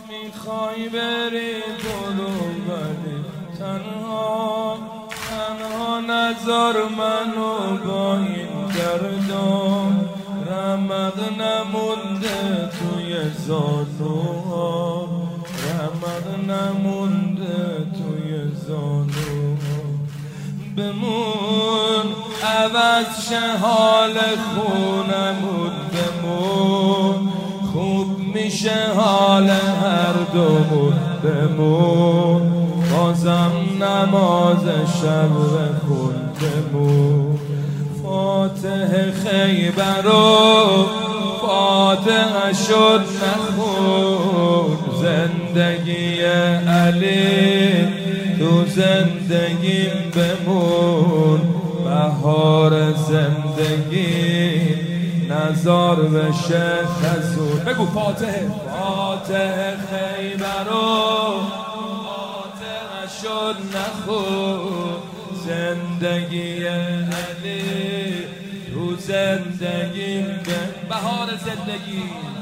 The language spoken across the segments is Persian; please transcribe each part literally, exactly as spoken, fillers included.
میخوای بری برو ولی تنها تنها نذار منو با این گردون رمق نمونده توی زانوها رمق نمونده توی زانوها بمون عوض شه حال خونمون بمون خوب میشه حال هر دومون بمون بازم نماز شب بخون بمون فاتح خیبرو فاتح شد نخون زندگی علی تو زندگیم بمون بهار زندگی نزار بشه خزون بگو فاتح فاتح خیبرو فاتح شد نخون زندگی علی تو زندگیم بهار زندگی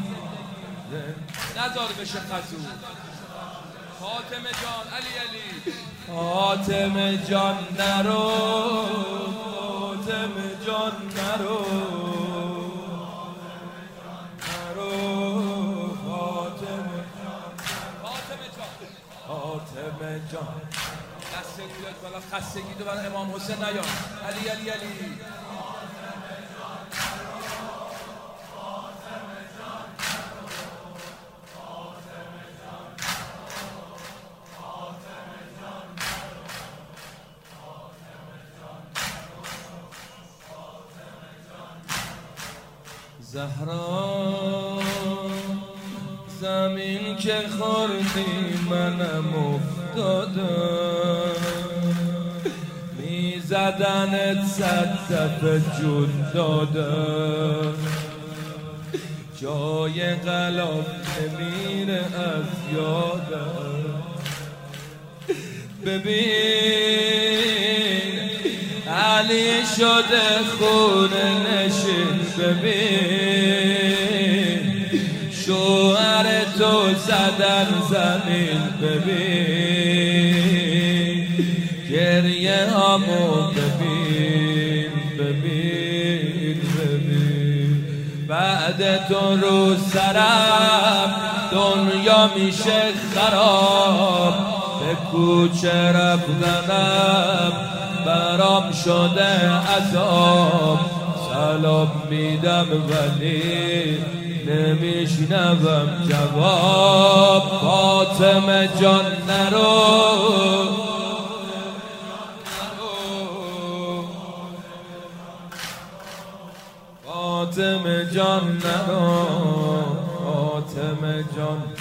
نزار بشه خزون فاطمه جان علی علی فاطمه جان نرو فاطمه جان نرو نرو فاطمه فاطمه جان فاطمه جان دست بیاد بالا خستگی تو برای امام حسین نیار علی علی علی زهرا زمین که خوردی منم افتادم میزدنت صد دفعه جون دادم جای غلاف نمیره از یادم ببین علی شده خونه نشین ببین شوهر تو زدن زمین ببین گریه هامو ببین ببین ببین بعد تو رو سرم دنیا میشه خراب به کوچه رفتنم برام شده عذاب سلام میدم ولی نمیشنوم جواب فاطمه جان نرو فاطمه جان نرو فاطمه جان